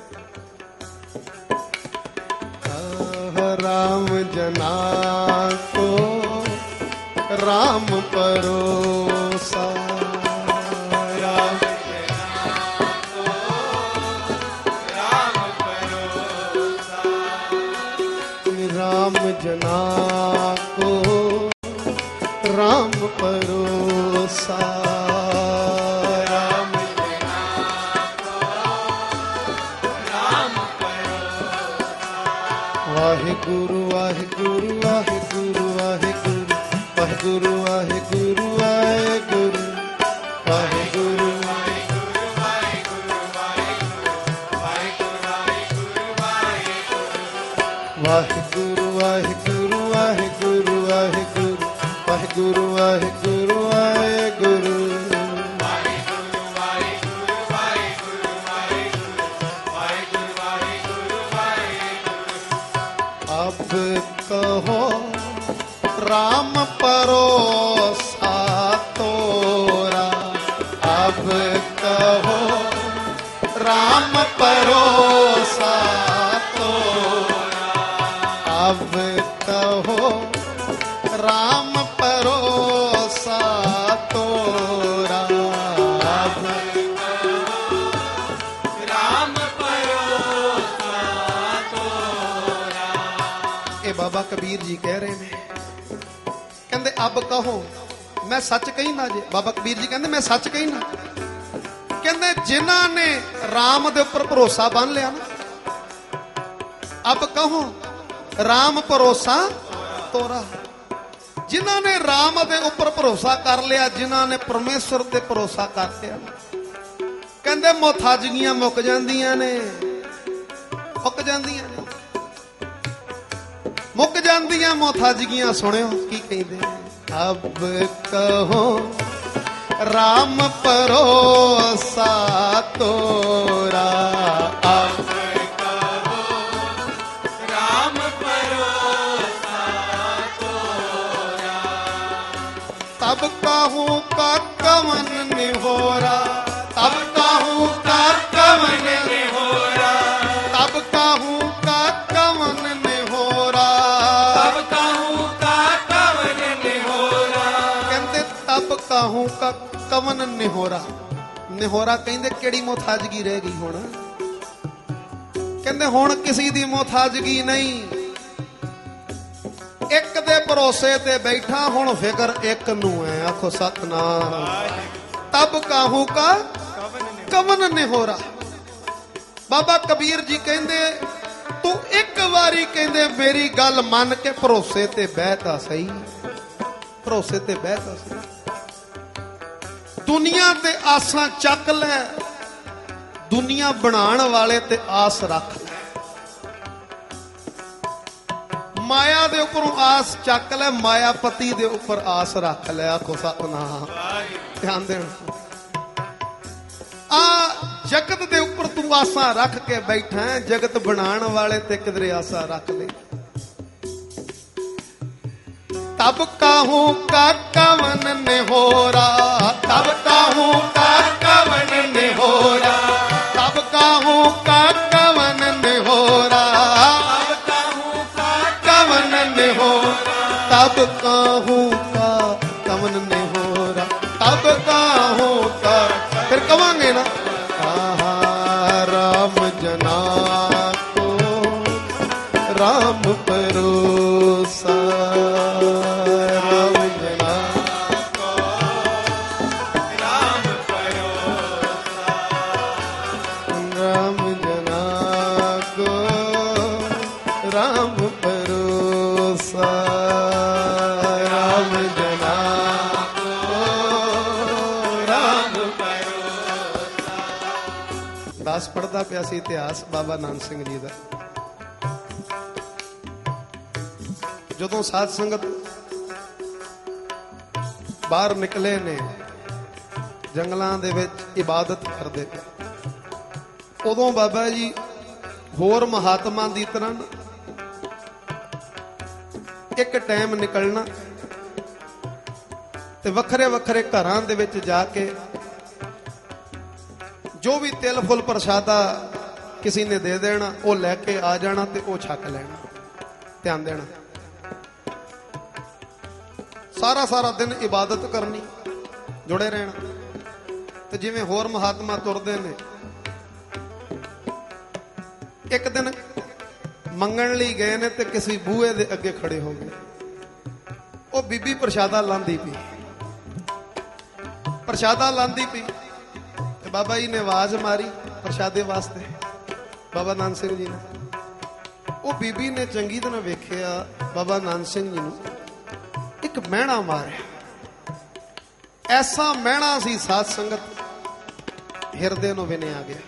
राम जना को राम परोसा, राम जना को राम परोसा, राम जना को राम परोसा, राम जना को राम परोसा। वाहिगुरु वाहिगुरु वाहिगुरु वाहिगुरु वाहिगुरु वाहिगुरु वाहिगुरु वाहिगुरु वाहिगुरु वाहिगुरु वाहिगुरु वाहिगुरु वाहिगुरु वाहिगुरु वाहिगुरु। अब कहो राम परोसा तोरा, अब कहो राम परोसा तोरा, अब कहो राम परोसा तोरा, अब राम परोसा तोरा। ए बाबा कबीर जी कह रहे हैं, कहते अब कहो मैं सच कही ना जे। बाबा कबीर जी कहते मैं सच कही ना, कहते जिन्हां ने राम दे उपर भरोसा बन लिया ना, अब कहो राम भरोसा तोरा। जिन्हां ने राम दे उपर भरोसा कर लिया, जिन्हां ने परमेश्वर ते भरोसा कर लिया, कहते मोथाजगियां मुक जांदियां ने, मुक जांदियां ने। ਜਾਂਦੀਆਂ ਮੁਹਤਾਜਗੀਆਂ ਸੁਣਿਓ ਕੀ ਕਹਿੰਦੇ ਅਬ ਕਹੋ ਰਾਮ ਭਰੋਸਾ ਤੋਰਾ ਅਬ ਕਹੋ ਰਾਮ ਭਰੋਸਾ ਤੋਰਾ ਤਬ ਕਾਹੂ ਕਾ ਕਵਨ ਨਿਹੋਰਾ ਤਬ ਕਾਹੂ ਕਾ ਕਵਨ ਨਿਹੋਰਾ ਤਬ ਕਾਹੂ ਕਾ ਕਵਨ ਨਿਹੋਰਾ ਤਬ ਕਾਹੂ ਕਾ ਕਵਨ ਨਿਹੋਰਾ ਕਹਿੰਦੇ ਤਬ ਕਾਹੂ ਕਾ ਕਵਨ ਨਿਹੋਰਾ ਨਿਹੋਰਾ ਕਹਿੰਦੇ ਕਿਹੜੀ ਮੁਹਤਾਜਗੀ ਰਹਿ ਗਈ ਹੁਣ ਕਹਿੰਦੇ ਹੁਣ ਕਿਸੇ ਦੀ ਮੁਹਤਾਜਗੀ ਨਹੀਂ ਇੱਕ ਦੇ ਭਰੋਸੇ ਤੇ ਬੈਠਾ ਹੁਣ ਫਿਕਰ ਇੱਕ ਨੂੰ ਹੈ ਆਖੋ ਸਤਨਾਮ ਤਬ ਕਾਹੂ ਕਾ ਕਵਨ ਨਿਹੋਰਾ ਬਾਬਾ ਕਬੀਰ ਜੀ ਕਹਿੰਦੇ ਤੂੰ ਇੱਕ ਵਾਰੀ ਕਹਿੰਦੇ ਮੇਰੀ ਗੱਲ ਮੰਨ ਕੇ ਭਰੋਸੇ ਤੇ ਬਹਿ ਤਾਂ ਸਹੀ ਭਰੋਸੇ ਤੇ ਬਹਿ ਤਾਂ ਸਹੀ ਦੁਨੀਆ ਤੇ ਆਸਾਂ ਚੱਕ ਲੈ ਦੁਨੀਆ ਬਣਾਉਣ ਵਾਲੇ ਤੇ ਆਸ ਰੱਖ ਲੈ ਮਾਇਆ ਦੇ ਉੱਪਰੋਂ ਆਸ ਚੱਕ ਲੈ ਮਾਇਆਪਤੀ ਦੇ ਉੱਪਰ ਆਸ ਰੱਖ ਲੈ ਆਖੋ ਸਤਨਾਮ ਧਿਆਨ ਦੇਣ ਆ ਜਗਤ ਦੇ ਉੱਪਰ ਤੂੰ ਆਸਾਂ ਰੱਖ ਕੇ ਬੈਠਾ ਹੈ ਜਗਤ ਬਣਾਉਣ ਵਾਲੇ ਤੇ ਕਿਧਰੇ ਆਸਾਂ ਰੱਖ ਲੈ ਤਬ ਕਾਹੂ ਕਾ ਕਵਨ ਨਿਹੋਰਾ ਤਬ ਕਾਹੂ ਕਾ ਕਵਨ ਨਿਹੋਰਾ ਤਬ ਕਾਹੂ ਕਾ ਕਵਨ ਨਿਹੋਰਾ ਤਬ ਕਾਹੂ ਕਾ ਕਵਨ ਨਿਹੋਰਾ ਤਬ ਕਾਹੂ ਕਾ ਕਵਨ ਨਿਹੋਰਾ ਤਬ ਕਾਹੂ ਕਾ ਫਿਰ ਕਵਾਂਗੇ ਨਾ ਆਹਾ ਰਾਮ ਜਨਾ ਕੋ ਰਾਮ ਭਰੋਸਾ ਪੜਦਾ ਪਿਆ ਸੀ ਇਤਿਹਾਸ ਬਾਬਾ ਨਾਨਕ ਸਿੰਘ ਜੀ ਦਾ ਜਦੋਂ ਸਾਧ ਸੰਗਤ ਬਾਹਰ ਨਿਕਲੇ ਨੇ ਜੰਗਲਾਂ ਦੇ ਵਿੱਚ ਇਬਾਦਤ ਕਰਦੇ ਪਏ ਉਦੋਂ ਬਾਬਾ ਜੀ ਹੋਰ ਮਹਾਤਮਾ ਦੀ ਤਰ੍ਹਾਂ ਇੱਕ ਟਾਈਮ ਨਿਕਲਣਾ ਤੇ ਵੱਖਰੇ ਵੱਖਰੇ ਘਰਾਂ ਦੇ ਵਿੱਚ ਜਾ ਕੇ ਜੋ ਵੀ ਤਿਲ ਫੁੱਲ ਪ੍ਰਸ਼ਾਦਾ ਕਿਸੇ ਨੇ ਦੇ ਦੇਣਾ ਉਹ ਲੈ ਕੇ ਆ ਜਾਣਾ ਤੇ ਉਹ ਛਕ ਲੈਣਾ ਧਿਆਨ ਦੇਣਾ ਸਾਰਾ ਸਾਰਾ ਦਿਨ ਇਬਾਦਤ ਕਰਨੀ ਜੁੜੇ ਰਹਿਣਾ ਤੇ ਜਿਵੇਂ ਹੋਰ ਮਹਾਤਮਾ ਤੁਰਦੇ ਨੇ ਇੱਕ ਦਿਨ ਮੰਗਣ ਲਈ ਗਏ ਨੇ ਤੇ ਕਿਸੇ ਬੂਹੇ ਦੇ ਅੱਗੇ ਖੜੇ ਹੋ ਗਏ ਉਹ ਬੀਬੀ ਪ੍ਰਸ਼ਾਦਾ ਲਾਂਦੀ ਪਈ ਬਾਬਾ ਜੀ ਨੇ ਆਵਾਜ਼ ਮਾਰੀ ਪ੍ਰਸ਼ਾਦੇ ਵਾਸਤੇ ਬਾਬਾ ਨਾਨਕ ਸਿੰਘ ਜੀ ਨੇ ਉਹ ਬੀਬੀ ਨੇ ਚੰਗੀ ਤਰ੍ਹਾਂ ਵੇਖਿਆ ਬਾਬਾ ਨਾਨਕ ਸਿੰਘ ਜੀ ਨੂੰ ਇੱਕ ਮਹਿਣਾ ਮਾਰਿਆ ਐਸਾ ਮਹਿਣਾ ਸੀ ਸਾਧ ਸੰਗਤ ਹਿਰਦੇ ਨੂੰ ਵਿਨਿਆ ਗਿਆ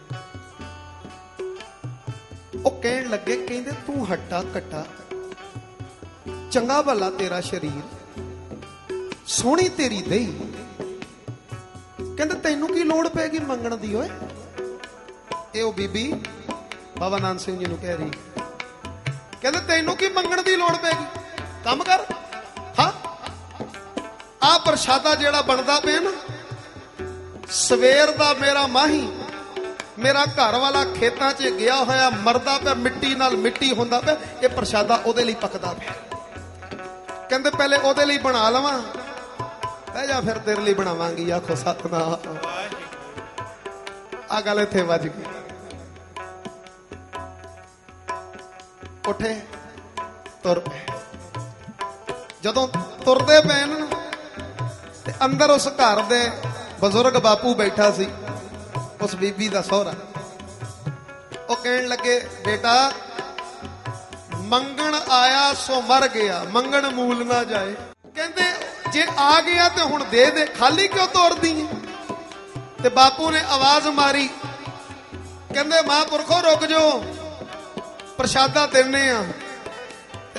ਉਹ ਕਹਿਣ ਲੱਗੇ ਕਹਿੰਦੇ ਤੂੰ ਹੱਟਾ ਕੱਟਾ ਚੰਗਾ ਭਲਾ ਤੇਰਾ ਸ਼ਰੀਰ ਸੋਹਣੀ ਤੇਰੀ ਦਈ ਕਹਿੰਦੇ ਤੈਨੂੰ ਕੀ ਲੋੜ ਪੈਗੀ ਮੰਗਣ ਦੀ ਓਏ ਇਹ ਉਹ ਬੀਬੀ ਬਾਬਾ ਨਾਨਕ ਸਿੰਘ ਜੀ ਨੂੰ ਕਹਿ ਰਹੀ ਕਹਿੰਦੇ ਤੈਨੂੰ ਕੀ ਮੰਗਣ ਦੀ ਲੋੜ ਪੈਗੀ ਕੰਮ ਕਰ ਹਾਂ ਆ ਪ੍ਰਸ਼ਾਦਾ ਜਿਹੜਾ ਬਣਦਾ ਪਿਆ ਨਾ ਸਵੇਰ ਦਾ ਮੇਰਾ ਮਾਹੀ ਮੇਰਾ ਘਰ ਵਾਲਾ ਖੇਤਾਂ 'ਚ ਗਿਆ ਹੋਇਆ ਮਰਦਾ ਪਿਆ ਮਿੱਟੀ ਨਾਲ ਮਿੱਟੀ ਹੁੰਦਾ ਪਿਆ ਇਹ ਪ੍ਰਸ਼ਾਦਾ ਉਹਦੇ ਲਈ ਪੱਕਦਾ ਪਿਆ ਕਹਿੰਦੇ ਪਹਿਲੇ ਉਹਦੇ ਲਈ ਬਣਾ ਲਵਾਂ ਬਹਿ ਜਾ ਫਿਰ ਤੇਰੇ ਲਈ ਬਣਾਵਾਂਗੀ ਆਖੋ ਸਤਨਾਮ ਆ ਗੱਲ ਇੱਥੇ ਵੱਜ ਗਈ ਉੱਠੇ ਤੁਰ ਪਏ ਜਦੋਂ ਤੁਰਦੇ ਪਏ ਨਾ ਤੇ ਅੰਦਰ ਉਸ ਘਰ ਦੇ ਬਜ਼ੁਰਗ ਬਾਪੂ ਬੈਠਾ ਸੀ ਉਸ ਬੀਬੀ ਦਾ ਸਹੁਰਾ ਉਹ ਕਹਿਣ ਲੱਗੇ ਬੇਟਾ ਮੰਗਣ ਆਇਆ ਸੋ ਮਰ ਗਿਆ ਮੰਗਣ ਮੂਲ ਨਾ ਜਾਏ ਕਹਿੰਦੇ ਜੇ ਆ ਗਿਆ ਤੇ ਹੁਣ ਦੇ ਦੇ ਖਾਲੀ ਕਿਉਂ ਤੋਰਦੀ ਹੈ ਤੇ ਬਾਪੂ ਨੇ ਆਵਾਜ਼ ਮਾਰੀ ਕਹਿੰਦੇ ਮਹਾਂਪੁਰਖੋ ਰੁਕ ਜਾਓ ਪ੍ਰਸ਼ਾਦਾ ਦਿੰਨੇ ਆ ਤੇ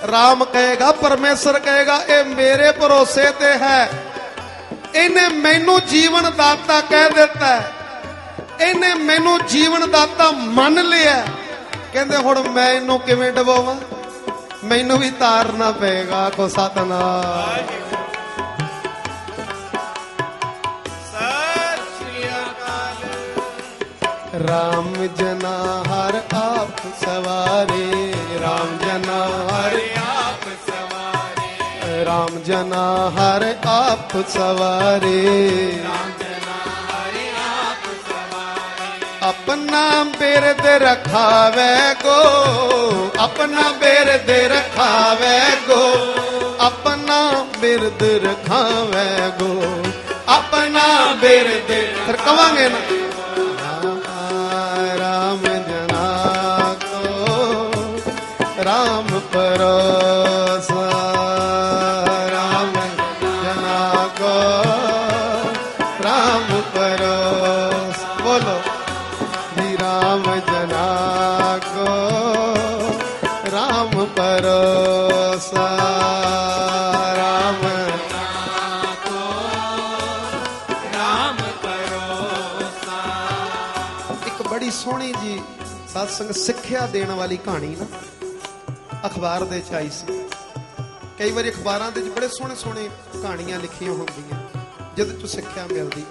ਰਾਮ ਕਹੇਗਾ, ਪਰਮੇਸ਼ਰ ਕਹੇਗਾ ਇਹ ਮੇਰੇ ਭਰੋਸੇ ਤੇ ਹੈ, ਇਹਨੇ ਮੈਨੂੰ ਜੀਵਨ ਦਾਤਾ ਕਹਿ ਦਿੱਤਾ, ਇਹਨੇ ਮੈਨੂੰ ਜੀਵਨ ਦਾਤਾ ਮੰਨ ਲਿਆ। ਕਹਿੰਦੇ ਹੁਣ ਮੈਂ ਇਹਨੂੰ ਕਿਵੇਂ ਡਬੋਵਾਂ, ਮੈਨੂੰ ਵੀ ਤਾਰਨਾ ਪਏਗਾ। ਕੋ ਸਤਨਾਮ। ਰਾਮ ਜਨਾ ਹਰ ਆਪ ਸਵਾਰੇ, ਰਾਮ ਜਨਾ ਹਰ ਆਪ ਸਵਾਰੇ, ਰਾਮ ਜਨਾ ਹਰ ਆਪ ਸਵਾਰੇ, ਰਾਮ ਜਨਾ ਹਰਿ ਆਪ ਸਵਾਰੇ। ਆਪਣਾ ਬਿਰਦ ਰਖਾਵੇ ਗੋ, ਆਪਣਾ ਬਿਰਦ ਰਖਾਵੇ ਗੋ, ਆਪਣਾ ਬਿਰਦ ਰਖਾਵੇ ਗੋ, ਆਪਣਾ ਬਿਰਦ। ਫਿਰ ਕਵਾਂਗੇ ਨਾ ਰਾਮ ਜਨਾ ਕੋ ਰਾਮ ਪਰੋਸਾ, ਰਾਮ ਜਨਾ ਕੋ ਰਾਮ ਪਰੋਸ। ਬੋਲੋ ਵੀ ਰਾਮ ਜਨਾ ਕੋ ਰਾਮ ਪਰੋਸਾ, ਰਾਮ ਰਾਮ ਪਰੋਸਾ। ਇੱਕ ਬੜੀ ਸੋਹਣੀ ਜੀ ਸਤਸੰਗ ਸਿੱਖਿਆ ਦੇਣ ਵਾਲੀ ਕਹਾਣੀ ਨਾ ਅਖਬਾਰ ਦੇ ਚ ਆਈ ਸੀ। ਕਈ ਵਾਰੀ ਅਖਬਾਰਾਂ ਦੇ ਵਿੱਚ ਬੜੇ ਸੋਹਣੇ ਸੋਹਣੇ ਕਹਾਣੀਆਂ ਲਿਖੀਆਂ ਹੁੰਦੀਆਂ ਜਿਹਦੇ ਚ ਸਿੱਖਿਆ ਮਿਲਦੀ।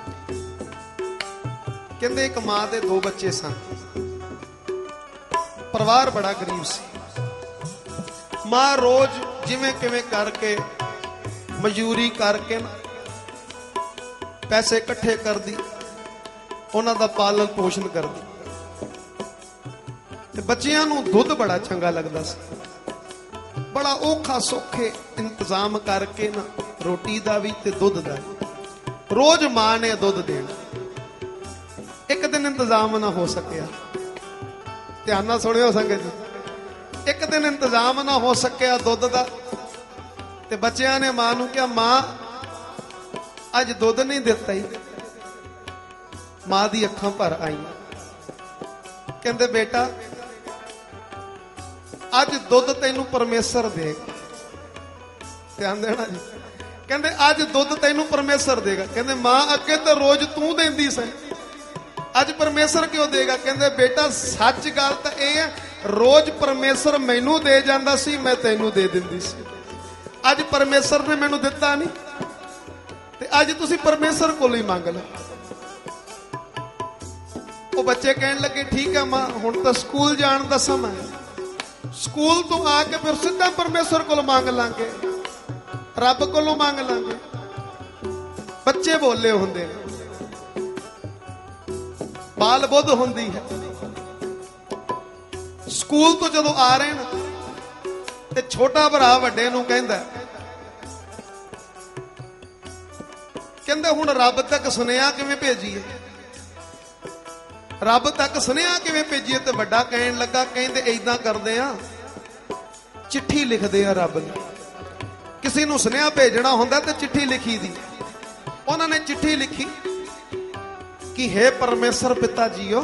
ਕਹਿੰਦੇ ਇੱਕ ਮਾਂ ਦੇ 2 ਬੱਚੇ ਸਨ, ਪਰਿਵਾਰ ਬੜਾ ਗਰੀਬ ਸੀ। ਮਾਂ ਰੋਜ਼ ਜਿਵੇਂ ਕਿਵੇਂ ਕਰਕੇ ਮਜ਼ਦੂਰੀ ਕਰਕੇ ਨਾ ਪੈਸੇ ਇਕੱਠੇ ਕਰਦੀ, ਉਹਨਾਂ ਦਾ ਪਾਲਣ ਪੋਸ਼ਣ ਕਰਦੀ, ਤੇ ਬੱਚਿਆਂ ਨੂੰ ਦੁੱਧ ਬੜਾ ਚੰਗਾ ਲੱਗਦਾ ਸੀ। ਬੜਾ ਔਖਾ ਸੌਖੇ ਇੰਤਜ਼ਾਮ ਕਰਕੇ ਨਾ ਰੋਟੀ ਦਾ ਵੀ ਤੇ ਦੁੱਧ ਦਾ ਵੀ। ਰੋਜ਼ ਮਾਂ ਨੇ ਦੁੱਧ ਦੇਣਾ। ਇੱਕ ਦਿਨ ਇੰਤਜ਼ਾਮ ਨਾ ਹੋ ਸਕਿਆ, ਧਿਆਨ ਨਾਲ ਸੁਣਿਓ ਸੰਗਤ ਜੀ। ਇੱਕ ਦਿਨ ਇੰਤਜ਼ਾਮ ਨਾ ਹੋ ਸਕਿਆ ਦੁੱਧ ਦਾ, ਤੇ ਬੱਚਿਆਂ ਨੇ ਮਾਂ ਨੂੰ ਕਿਹਾ, ਮਾਂ ਅੱਜ ਦੁੱਧ ਨਹੀਂ ਦਿੱਤਾ ਹੀ। ਮਾਂ ਦੀ ਅੱਖਾਂ ਭਰ ਆਈਆਂ। ਕਹਿੰਦੇ ਬੇਟਾ ਅੱਜ ਦੁੱਧ ਤੈਨੂੰ ਪਰਮੇਸ਼ਰ ਦੇਗਾ। ਧਿਆਨ ਦੇਣਾ ਜੀ। ਕਹਿੰਦੇ ਅੱਜ ਦੁੱਧ ਤੈਨੂੰ ਪਰਮੇਸ਼ਰ ਦੇਗਾ। ਕਹਿੰਦੇ ਮਾਂ ਅੱਗੇ ਤਾਂ ਰੋਜ਼ ਤੂੰ ਦਿੰਦੀ ਸੀ, ਅੱਜ ਪਰਮੇਸ਼ਰ ਕਿਉਂ ਦੇਗਾ? ਕਹਿੰਦੇ ਬੇਟਾ ਸੱਚ ਗੱਲ ਤਾਂ ਇਹ ਹੈ, ਰੋਜ਼ ਪਰਮੇਸ਼ਰ ਮੈਨੂੰ ਦੇ ਜਾਂਦਾ ਸੀ, ਮੈਂ ਤੈਨੂੰ ਦੇ ਦਿੰਦੀ ਸੀ। ਅੱਜ ਪਰਮੇਸ਼ਰ ਨੇ ਮੈਨੂੰ ਦਿੱਤਾ ਨਹੀਂ, ਤੇ ਅੱਜ ਤੁਸੀਂ ਪਰਮੇਸ਼ਰ ਕੋਲ ਹੀ ਮੰਗ ਲਓ। ਉਹ ਬੱਚੇ ਕਹਿਣ ਲੱਗੇ ਠੀਕ ਹੈ ਮਾਂ, ਹੁਣ ਤਾਂ ਸਕੂਲ ਜਾਣ ਦਾ ਸਮਾਂ ਹੈ, ਸਕੂਲ ਤੋਂ ਆ ਕੇ ਫਿਰ ਸਿੱਧਾ ਪਰਮੇਸ਼ਰ ਕੋਲ ਮੰਗ ਲਾਂਗੇ, ਰੱਬ ਕੋਲੋਂ ਮੰਗ ਲਾਂਗੇ। ਬੱਚੇ ਬੋਲੇ ਹੁੰਦੇ ਨੇ, ਬਾਲ ਬੁੱਧ ਹੁੰਦੀ ਹੈ। ਸਕੂਲ ਤੋਂ ਜਦੋਂ ਆ ਰਹੇ ਨੇ ਤੇ ਛੋਟਾ ਭਰਾ ਵੱਡੇ ਨੂੰ ਕਹਿੰਦਾ ਹੁਣ ਰੱਬ ਤੱਕ ਸੁਨੇਹਾ ਕਿਵੇਂ ਭੇਜੀਏ, ਰੱਬ ਤੱਕ ਸੁਨੇਹਾ ਕਿਵੇਂ ਭੇਜੀਏ? ਤੇ ਵੱਡਾ ਕਹਿਣ ਲੱਗਾ, ਕਹਿੰਦੇ ਏਦਾਂ ਕਰਦੇ ਆ, ਚਿੱਠੀ ਲਿਖਦੇ ਆ ਰੱਬ ਨੂੰ। ਕਿਸੇ ਨੂੰ ਸੁਨੇਹਾ ਭੇਜਣਾ ਹੁੰਦਾ ਤੇ ਚਿੱਠੀ ਲਿਖੀ ਦੀ। ਉਹਨਾਂ ਨੇ ਚਿੱਠੀ ਲਿਖੀ ਕਿ हे ਪਰਮੇਸ਼ਰ ਪਿਤਾ ਜੀਓ,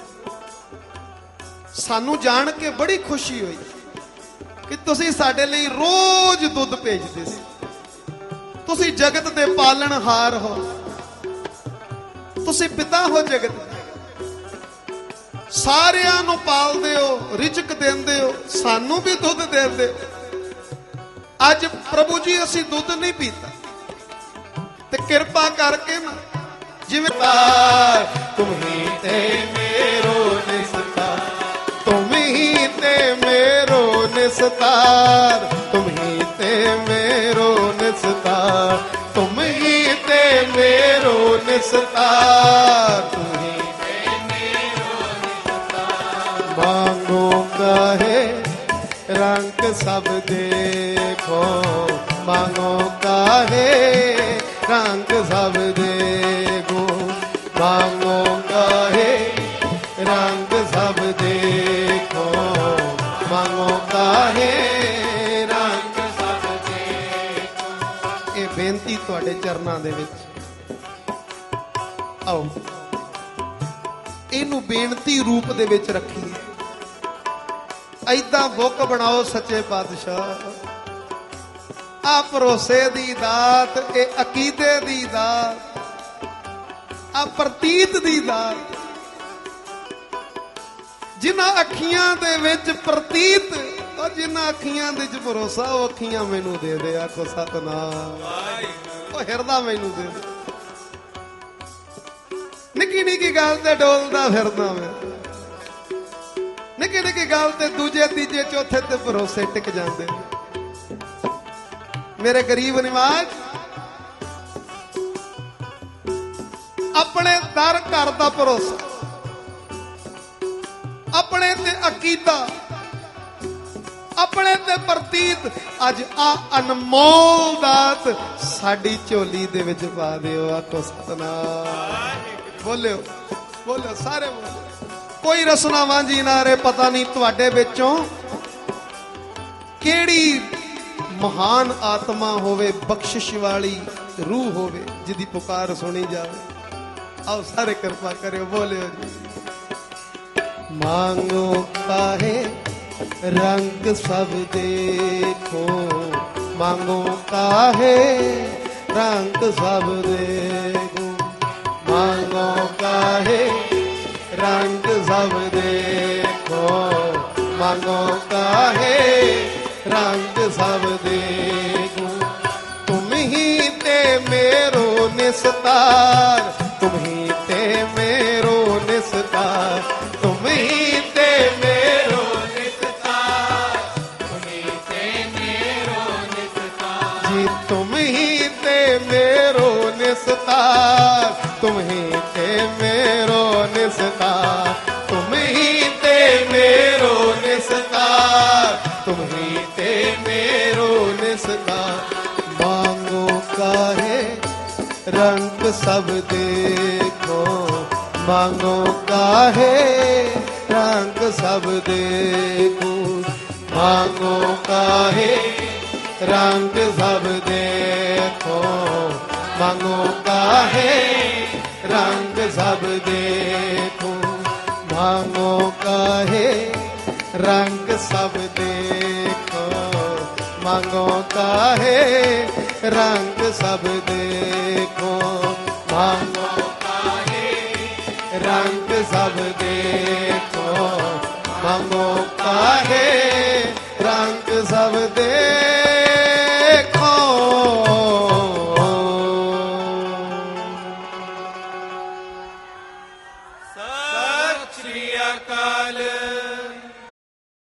ਸਾਨੂੰ ਜਾਣ ਕੇ ਬੜੀ ਖੁਸ਼ੀ ਹੋਈ ਕਿ ਤੁਸੀਂ ਸਾਡੇ ਲਈ ਰੋਜ਼ ਦੁੱਧ ਭੇਜਦੇ ਸੀ। ਤੁਸੀਂ ਜਗਤ ਦੇ ਪਾਲਣਹਾਰ ਹੋ, ਤੁਸੀਂ ਪਿਤਾ ਹੋ ਜਗਤ ਦੇ, ਸਾਰਿਆਂ ਨੂੰ ਪਾਲਦੇ ਹੋ, ਰਿਜ਼ਕ ਦਿੰਦੇ ਹੋ, ਸਾਨੂੰ ਵੀ ਦੁੱਧ ਦਿੰਦੇ ਹੋ। ਅੱਜ ਪ੍ਰਭੂ ਜੀ ਅਸੀਂ ਦੁੱਧ ਨਹੀਂ ਪੀਤਾ, ਤੇ ਕਿਰਪਾ ਕਰਕੇ ਨਾ ਜਿਵੇਂ ਤੁਮ ਹੀ ਤੇ ਮੇਰੋ ਨਿਸਤਾਰ, ਤੁਮ ਹੀ ਤੇ ਮੇਰੋ ਨਿਸਤਾਰ, ਤੁਮ ਹੀ ਤੇ ਮੇਰੋ ਨਿਸਤਾਰ, ਤੁਮ ਹੀ ਤੇ ਮੇਰੋ ਨਿਸਤਾਰ, ਤੁਮ ਹੀ ਤੇ ਮੇਰੋ ਨਿਸਤਾਰ। ਮਾਂਗੋ ਕਾਹੇ ਰੰਗ ਸਭ ਦੇਖੋ, ਮਾਂਗੋ ਕਾਹੇ रंग सब देखो, मांगो काहे रंग सब देखो, मांगो काहे रंग सब देखो। ये बेनती तुहाडे चरनां दे विच आओ, इनू बेनती रूप दे विच रखीए। ऐदा बुक बनाओ सच्चे पातशाह आ भरोसे दी दात ए अकीदे दी दात आ प्रतीत दी दात जिन्हां अखियां दे विच प्रतीत और जिन्हां अखियां दे विच भरोसा ओ अखियां मैनू दे दे आखो सतनाम ओ हिरदा मैनू दे दे निक्की निक्की गल ते डोलदा फिरदा मैं निक्की निक्की गल ते दूजे तीजे चौथे ते भरोसे टिक जांदे मेरे गरीब निवाज अपने दर घर दा भरोसा अपने ते अकीदा अपने ते प्रतीत अज आ अनमोल दात साडी झोली दे विच पा दिओ आखो सतनाम बोलियो बोलियो सारे बोलियो कोई रसना वांझी नारे पता नहीं तुहाडे विचों केड़ी महान आत्मा होवे बख्शिश वाली रूह होवे जिदी पुकार सुनी जावे आओ सारे कृपा करियो बोलियो जी मांगो काहे रंग सब देखो मांगो काहे रंग सब देखो मांगो काहे रंग सब देखो मांगो काहे रंग सब देखो तुम ही ते मेरो निस्तार तुम ही ते मेरो निस्तार तुम ही ते मेरो निस्तार तुम्ही ते मेरो निस्तार जी तुम ही ते मेरो निस्तार तुम ही ते मेरो निस्तार तुम ही ते मेरो निस्तार तुम ही ते मेरो निस्तार मांगो काहे रंग सब देखो मांगो काहे रंग सब देखो मांगो काहे रंग सब देखो मांगो काहे रंग सब देखो मांगो काहे रंग सब देखो मांगो काहे रंग सब देखो मांगो काहे रंग सब देखो मांगो काहे